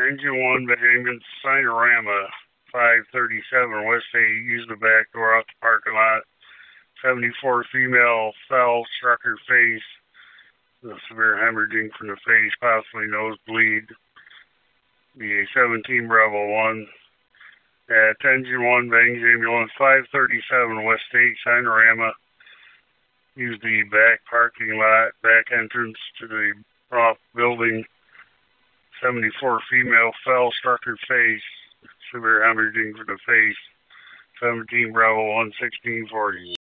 Engine 1, Benjamin Sinorama, 537 West 8, used the back door off the parking lot. 74 female fell, struck her face. A severe hemorrhaging from the face, possibly nosebleed. The 17 Bravo 1. At Engine 1, Bangs Ambulance, 537 West 8, Sinorama. Used the back parking lot, back entrance to the off building. 74 female fell, struck her face. Severe hemorrhaging from the face. 17 Bravo 1, 1640.